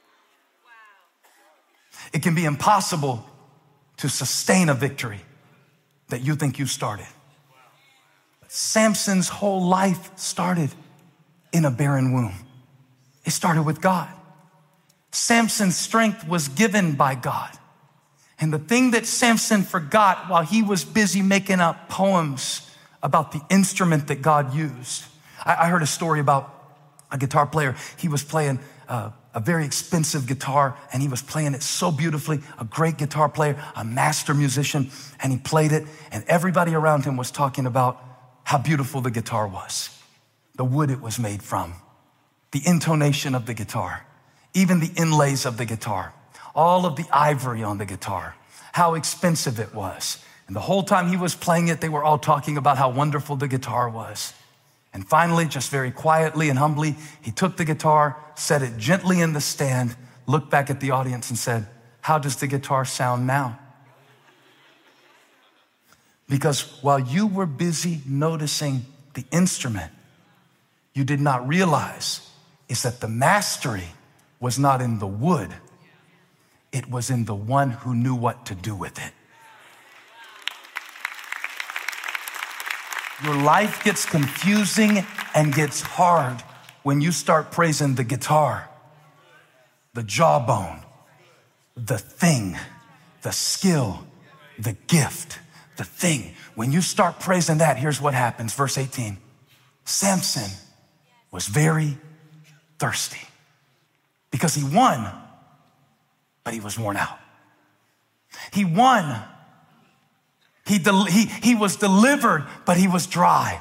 It can be impossible to sustain a victory that you think you started. But Samson's whole life started in a barren womb. It started with God. Samson's strength was given by God. And the thing that Samson forgot while he was busy making up poems about the instrument that God used. I heard a story about a guitar player. He was playing a very expensive guitar, and he was playing it so beautifully, a great guitar player, a master musician, and he played it, and everybody around him was talking about how beautiful the guitar was, the wood it was made from, the intonation of the guitar, even the inlays of the guitar, all of the ivory on the guitar, how expensive it was. And the whole time he was playing it, they were all talking about how wonderful the guitar was. And finally, just very quietly and humbly, he took the guitar, set it gently in the stand, looked back at the audience and said, "How does the guitar sound now?" Because while you were busy noticing the instrument, you did not realize is that the mastery was not in the wood. It was in the one who knew what to do with it. Your life gets confusing and gets hard when you start praising the guitar, the jawbone, the thing, the skill, the gift, the thing. When you start praising that, here's what happens. Verse 18, Samson was very thirsty because he won, but he was worn out. He won. He was delivered, but he was dry.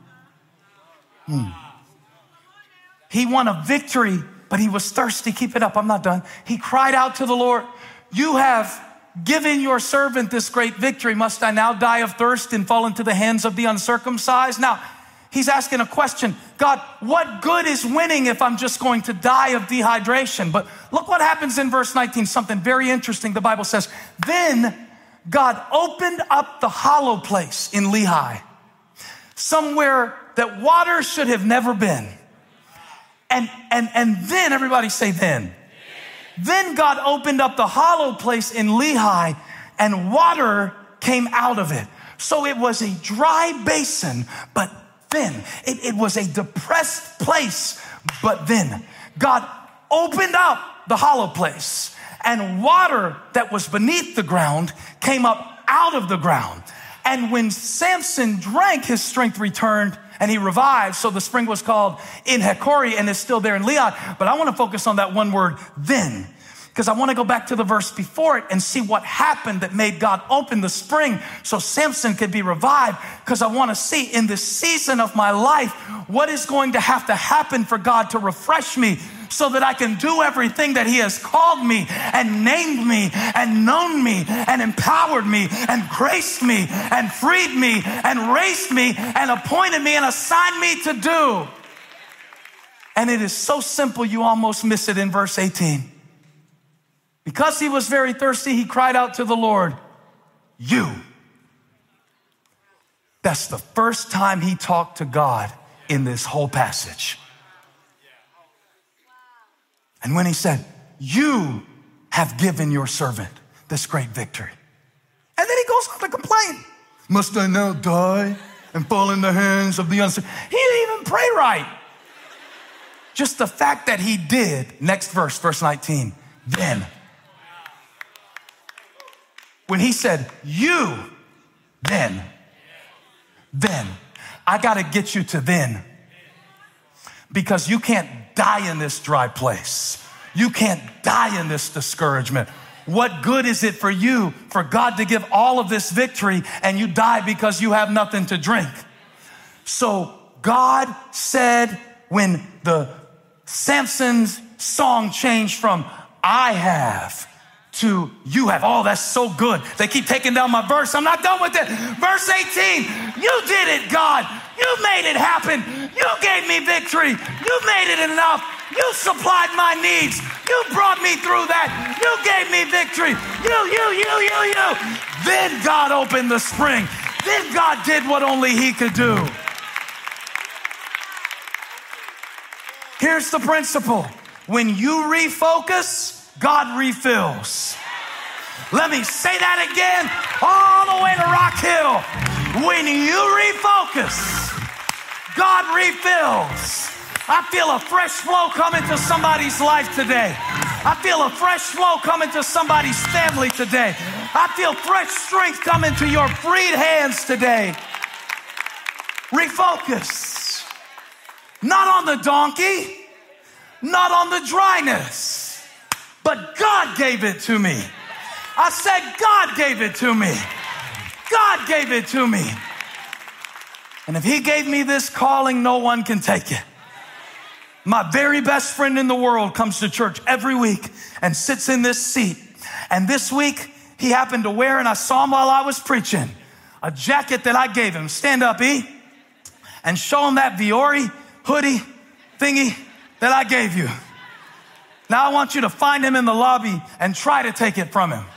He won a victory, but he was thirsty. Keep it up. I'm not done. He cried out to the Lord, "You have given your servant this great victory. Must I now die of thirst and fall into the hands of the uncircumcised?" Now, he's asking a question. God, what good is winning if I'm just going to die of dehydration? But look what happens in verse 19, something very interesting. The Bible says, then God opened up the hollow place in Lehi, somewhere that water should have never been. And then, everybody say then. Then God opened up the hollow place in Lehi and water came out of it. So it was a dry basin, but then it was a depressed place, but then God opened up the hollow place and water that was beneath the ground came up out of the ground. And when Samson drank, his strength returned and he revived. So the spring was called En Hakkore and is still there in Lehi. But I want to focus on that one word, then, because I want to go back to the verse before it and see what happened that made God open the spring so Samson could be revived. Because I want to see in this season of my life, what is going to have to happen for God to refresh me so that I can do everything that he has called me and named me and known me and empowered me and graced me and freed me and raised me and appointed me and assigned me to do. And it is so simple, you almost miss it in verse 18. Because he was very thirsty, he cried out to the Lord, "You." That's the first time he talked to God in this whole passage. And when he said, "You have given your servant this great victory." And then he goes on to complain. "Must I now die and fall in the hands of the uncircumcised?" He didn't even pray right. Just the fact that he did. Next verse, verse 19. Then, when he said, "You," then, I got to get you to then. Because you can't die in this dry place. You can't die in this discouragement. What good is it for you for God to give all of this victory and you die because you have nothing to drink? So God said, when the Samson's song changed from "I have" to "you have." Oh, that's so good. They keep taking down my verse. I'm not done with it. Verse 18, "You did it, God. You made it happen. You gave me victory. You made it enough. You supplied my needs. You brought me through that. You gave me victory. You. Then God opened the spring. Then God did what only he could do. Here's the principle. When you refocus, God refills. Let me say that again, all the way to Rock Hill. off. When you refocus, God refills. I feel a fresh flow coming to somebody's life today. I feel a fresh flow coming to somebody's family today. I feel fresh strength coming to your freed hands today. Refocus. Not on the donkey, not on the dryness, but God gave it to me. I said, God gave it to me. God gave it to me. And if he gave me this calling, no one can take it. My very best friend in the world comes to church every week and sits in this seat. And this week, he happened to wear, and I saw him while I was preaching, a jacket that I gave him. Stand up, E, and show him that Viore hoodie thingy that I gave you. Now I want you to find him in the lobby and try to take it from him.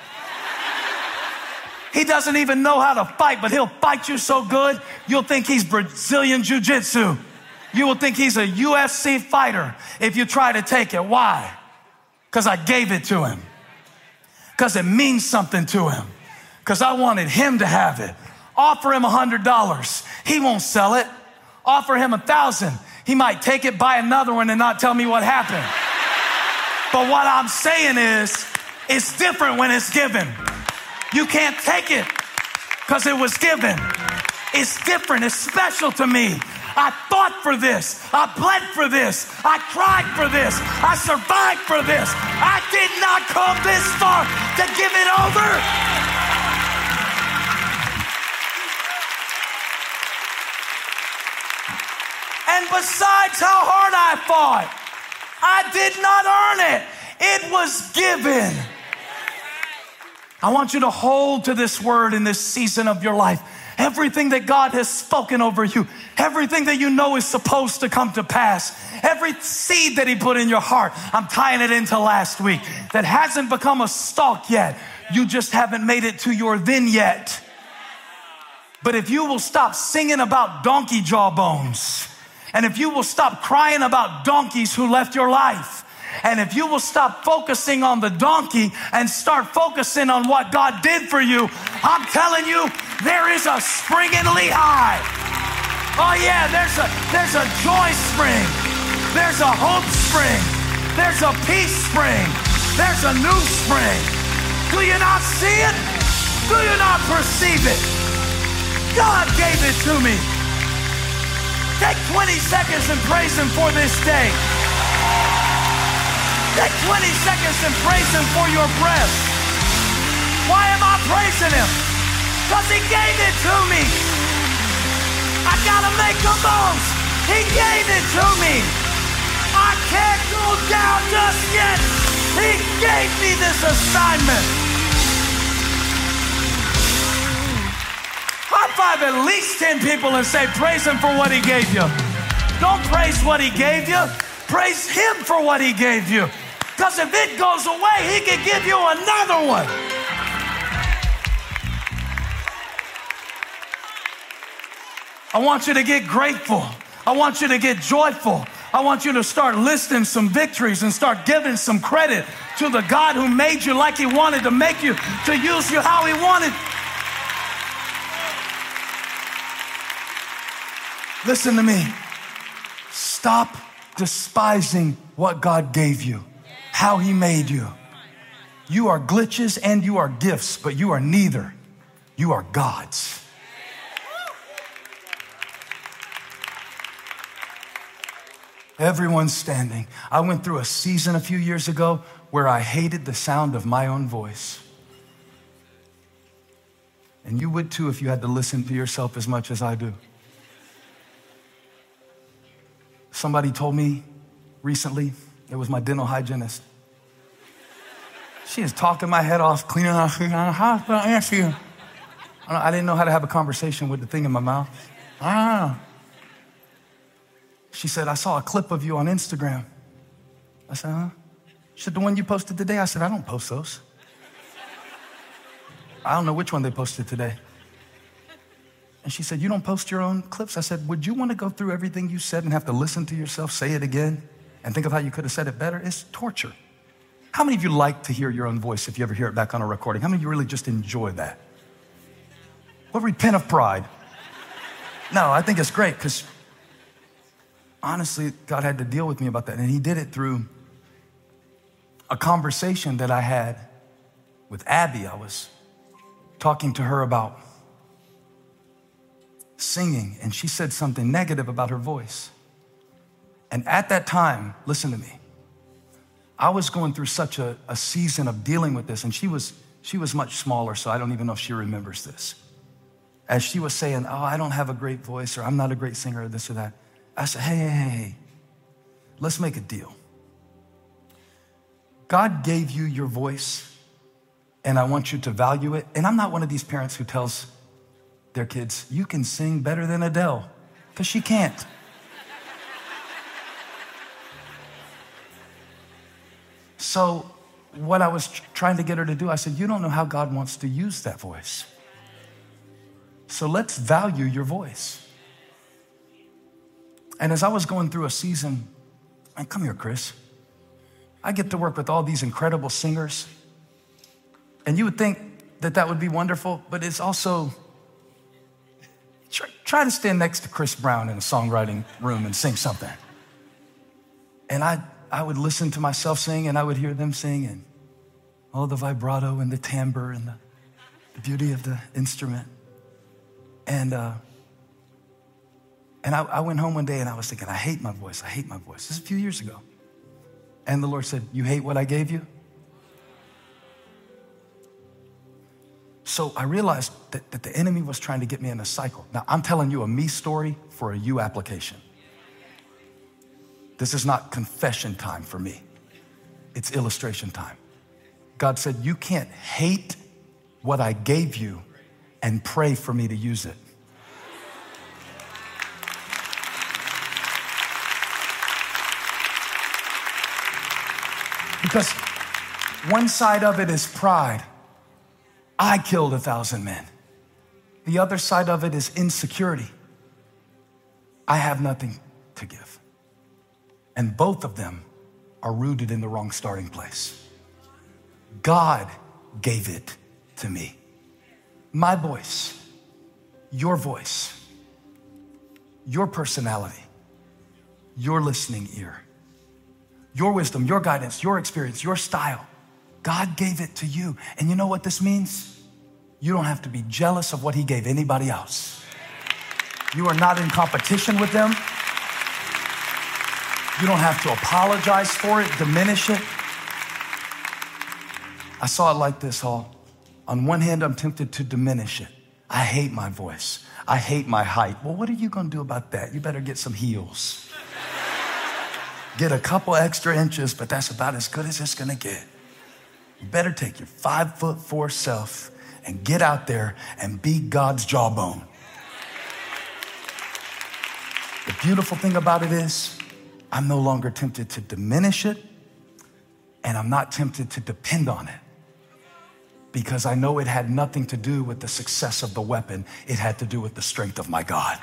He doesn't even know how to fight, but he'll fight you so good, you'll think he's Brazilian Jiu-Jitsu. You will think he's a UFC fighter if you try to take it. Why? Because I gave it to him. Because it means something to him. Because I wanted him to have it. Offer him $100. He won't sell it. Offer him $1,000. He might take it, buy another one, and not tell me what happened. But what I'm saying is, it's different when it's given. You can't take it because it was given. It's different. It's special to me. I fought for this. I bled for this. I cried for this. I survived for this. I did not come this far to give it over. And besides how hard I fought, I did not earn it. It was given. I want you to hold to this word in this season of your life. Everything that God has spoken over you, everything that you know is supposed to come to pass, every seed that he put in your heart, I'm tying it into last week, that hasn't become a stalk yet. You just haven't made it to your then yet. But if you will stop singing about donkey jawbones, and if you will stop crying about donkeys who left your life, and if you will stop focusing on the donkey and start focusing on what God did for you, I'm telling you, there is a spring in Lehigh. Oh yeah, there's a joy spring. There's a hope spring. There's a peace spring. There's a new spring. Do you not see it? Do you not perceive it? God gave it to me. Take 20 seconds and praise him for this day. Take 20 seconds and praise him for your breath. Why am I praising him? Because he gave it to me. I gotta make the most. He gave it to me. I can't go down just yet. He gave me this assignment. High five at least 10 people and say, praise him for what he gave you. Don't praise what he gave you. Praise him for what he gave you. Because if it goes away, he can give you another one. I want you to get grateful. I want you to get joyful. I want you to start listing some victories and start giving some credit to the God who made you like he wanted to make you, to use you how he wanted. Listen to me. Stop despising what God gave you, how he made you. You are glitches and you are gifts, but you are neither. You are God's. Everyone's standing. I went through a season a few years ago where I hated the sound of my own voice. And you would too if you had to listen to yourself as much as I do. Somebody told me recently, it was my dental hygienist. She is talking my head off, cleaning off. I didn't know how to have a conversation with the thing in my mouth. She said, I saw a clip of you on Instagram. I said, huh? She said, the one you posted today? I said, I don't post those. I don't know which one they posted today. And she said, you don't post your own clips? I said, would you want to go through everything you said and have to listen to yourself say it again and think of how you could have said it better? It's torture. How many of you like to hear your own voice if you ever hear it back on a recording? How many of you really just enjoy that? We'll repent of pride. No, I think it's great because honestly, God had to deal with me about that. And he did it through a conversation that I had with Abby. I was talking to her about singing, and she said something negative about her voice. And at that time, listen to me, I was going through such a season of dealing with this, and she was much smaller, so I don't even know if she remembers this. As she was saying, oh, I don't have a great voice, or I'm not a great singer, or this or that, I said, hey, let's make a deal. God gave you your voice, and I want you to value it. And I'm not one of these parents who tells their kids, you can sing better than Adele, because she can't. So what I was trying to get her to do, I said, you don't know how God wants to use that voice. So let's value your voice. And as I was going through a season, and come here, Chris, I get to work with all these incredible singers. And you would think that would be wonderful, but it's also, try to stand next to Chris Brown in a songwriting room and sing something. And I would listen to myself sing, and I would hear them sing, and all the vibrato and the timbre and the beauty of the instrument. And I went home one day and I was thinking, I hate my voice. This is a few years ago. And the Lord said, you hate what I gave you? So I realized that the enemy was trying to get me in a cycle. Now, I'm telling you a me story for a you application. This is not confession time for me. It's illustration time. God said, you can't hate what I gave you and pray for me to use it. Because one side of it is pride. I killed 1,000 men. The other side of it is insecurity. I have nothing to give. And both of them are rooted in the wrong starting place. God gave it to me. My voice, your personality, your listening ear, your wisdom, your guidance, your experience, your style. God gave it to you. And you know what this means? You don't have to be jealous of what he gave anybody else. You are not in competition with them. You don't have to apologize for it, diminish it. I saw it like this, Hall. On one hand, I'm tempted to diminish it. I hate my voice. I hate my height. Well, what are you going to do about that? You better get some heels. Get a couple extra inches, but that's about as good as it's going to get. You better take your 5'4" self and get out there and be God's jawbone. The beautiful thing about it is I'm no longer tempted to diminish it, and I'm not tempted to depend on it, because I know it had nothing to do with the success of the weapon. It had to do with the strength of my God.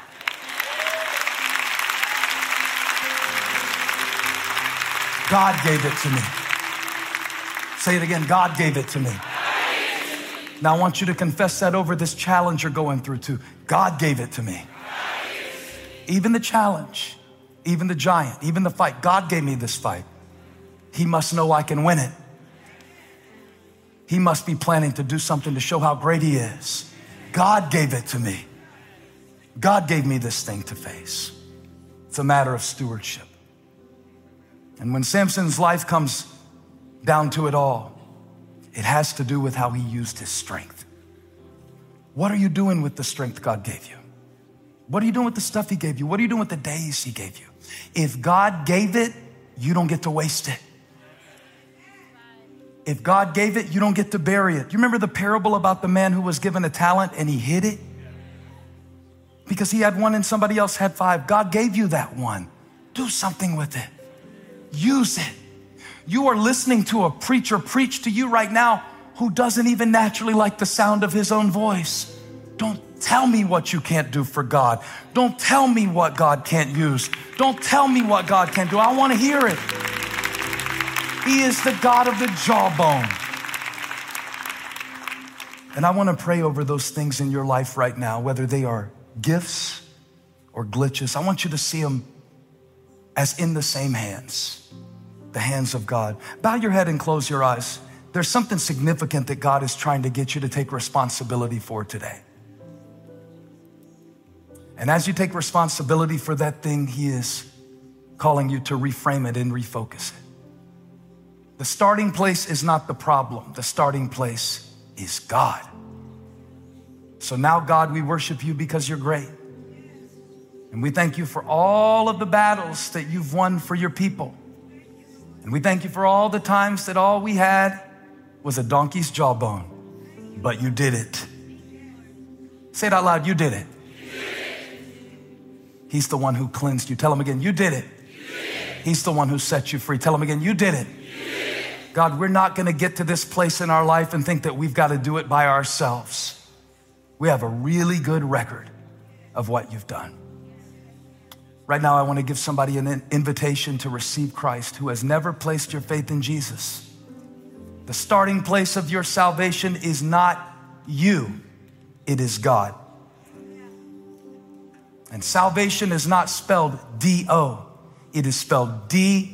God gave it to me. Say it again, God gave it to me. Now I want you to confess that over this challenge you're going through too. God gave it to me. Even the challenge, even the giant, even the fight, God gave me this fight. He must know I can win it. He must be planning to do something to show how great he is. God gave it to me. God gave me this thing to face. It's a matter of stewardship. And when Samson's life comes down to it all, it has to do with how he used his strength. What are you doing with the strength God gave you? What are you doing with the stuff he gave you? What are you doing with the days he gave you? If God gave it, you don't get to waste it. If God gave it, you don't get to bury it. You remember the parable about the man who was given a talent and he hid it? Because he had one and somebody else had 5. God gave you that one. Do something with it. Use it. You are listening to a preacher preach to you right now who doesn't even naturally like the sound of his own voice. Don't tell me what you can't do for God. Don't tell me what God can't use. Don't tell me what God can't do. I want to hear it. He is the God of the jawbone. And I want to pray over those things in your life right now, whether they are gifts or glitches. I want you to see them as in the same hands, the hands of God. Bow your head and close your eyes. There's something significant that God is trying to get you to take responsibility for today. And as you take responsibility for that thing, He is calling you to reframe it and refocus it. The starting place is not the problem. The starting place is God. So now, God, we worship you because you're great. And we thank you for all of the battles that you've won for your people. And we thank you for all the times that all we had was a donkey's jawbone, but you did it. Say it out loud, you did it. He's the one who cleansed you. Tell him again, you did it. He's the one who set you free. Tell him again, you did it. God, we're not gonna get to this place in our life and think that we've got to do it by ourselves. We have a really good record of what you've done. Right now, I want to give somebody an invitation to receive Christ who has never placed your faith in Jesus. The starting place of your salvation is not you, it is God. And salvation is not spelled D-O, it is spelled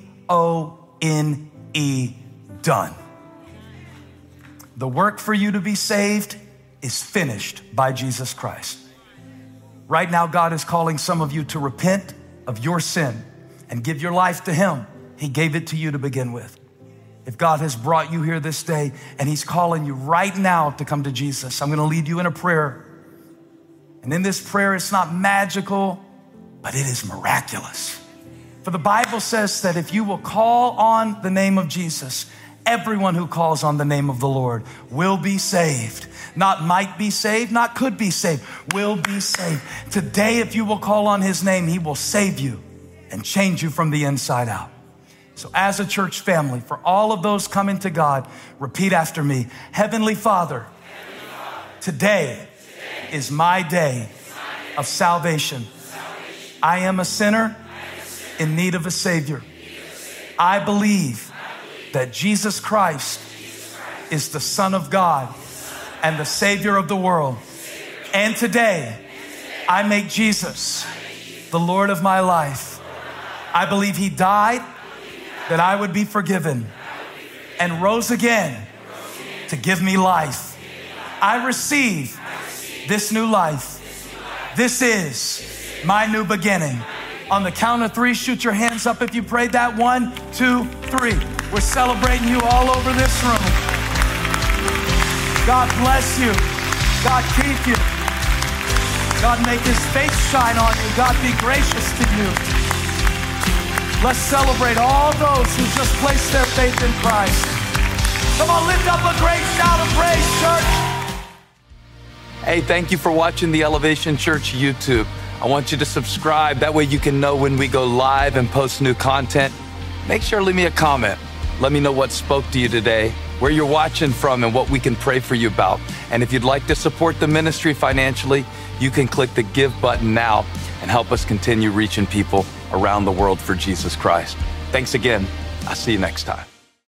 D-O-N-E, done. The work for you to be saved is finished by Jesus Christ. Right now, God is calling some of you to repent of your sin and give your life to Him. He gave it to you to begin with. If God has brought you here this day and He's calling you right now to come to Jesus, I'm gonna lead you in a prayer. And in this prayer, it's not magical, but it is miraculous. For the Bible says that if you will call on the name of Jesus, everyone who calls on the name of the Lord will be saved. Not might be saved, not could be saved, will be saved. Today, if you will call on His name, He will save you and change you from the inside out. So as a church family, for all of those coming to God, repeat after me. Heavenly Father, today is my day of salvation. I am a sinner in need of a Savior. I believe that Jesus Christ is the Son of God and the Savior of the world. And today, I make Jesus the Lord of my life. I believe He died that I would be forgiven and rose again to give me life. I receive this new life. This is my new beginning. On the count of 3, shoot your hands up if you prayed that. 1, 2, 3. We're celebrating you all over this room. God bless you. God keep you. God make His face shine on you. God be gracious to you. Let's celebrate all those who just placed their faith in Christ. Come on, lift up a great shout of praise, church. Hey, thank you for watching the Elevation Church YouTube. I want you to subscribe. That way you can know when we go live and post new content. Make sure to leave me a comment. Let me know what spoke to you today, where you're watching from, and what we can pray for you about. And if you'd like to support the ministry financially, you can click the Give button now and help us continue reaching people around the world for Jesus Christ. Thanks again. I'll see you next time.